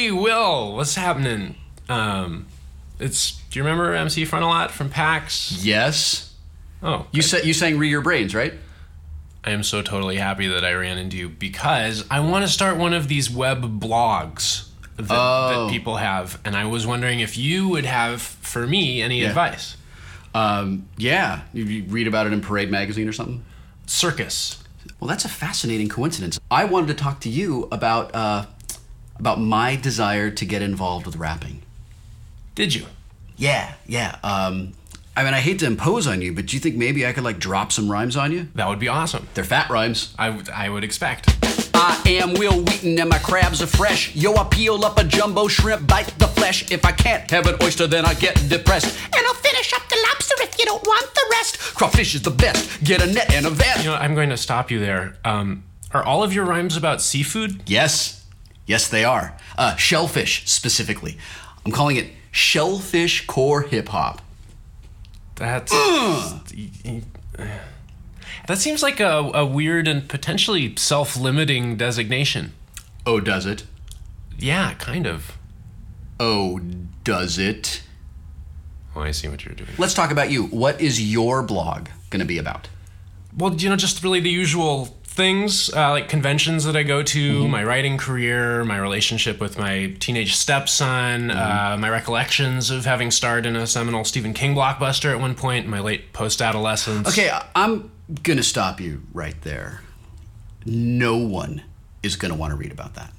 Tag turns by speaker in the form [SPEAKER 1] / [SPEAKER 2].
[SPEAKER 1] Hey, Will, what's happening? Do you remember MC Frontalot from PAX?
[SPEAKER 2] Yes.
[SPEAKER 1] Oh,
[SPEAKER 2] You sang Read Your Brains, right?
[SPEAKER 1] I am so totally happy that I ran into you because I want to start one of these web blogs that people have, and I was wondering if you would have, for me, any advice.
[SPEAKER 2] Yeah. You read about it in Parade magazine or something?
[SPEAKER 1] Circus.
[SPEAKER 2] Well, that's a fascinating coincidence. I wanted to talk to you about my desire to get involved with rapping.
[SPEAKER 1] Did you?
[SPEAKER 2] Yeah. I mean, I hate to impose on you, but do you think maybe I could drop some rhymes on you?
[SPEAKER 1] That would be awesome.
[SPEAKER 2] They're fat rhymes.
[SPEAKER 1] I would expect.
[SPEAKER 2] I am Will Wheaton and my crabs are fresh. Yo, I peel up a jumbo shrimp, bite the flesh. If I can't have an oyster, then I get depressed. And I'll finish up the lobster if you don't want the rest. Crawfish is the best. Get a net and a vest.
[SPEAKER 1] You know, I'm going to stop you there. Are all of your rhymes about seafood?
[SPEAKER 2] Yes, they are. Shellfish, specifically. I'm calling it shellfish core hip-hop.
[SPEAKER 1] That seems like a weird and potentially self-limiting designation.
[SPEAKER 2] Oh, does it?
[SPEAKER 1] Yeah, kind of.
[SPEAKER 2] Oh, does it?
[SPEAKER 1] Oh, I see what you're doing.
[SPEAKER 2] Let's talk about you. What is your blog going to be about?
[SPEAKER 1] Well, just really the usual things, like conventions that I go to, my writing career, my relationship with my teenage stepson, my recollections of having starred in a seminal Stephen King blockbuster at one point in my late post-adolescence.
[SPEAKER 2] Okay, I'm going to stop you right there. No one is going to want to read about that.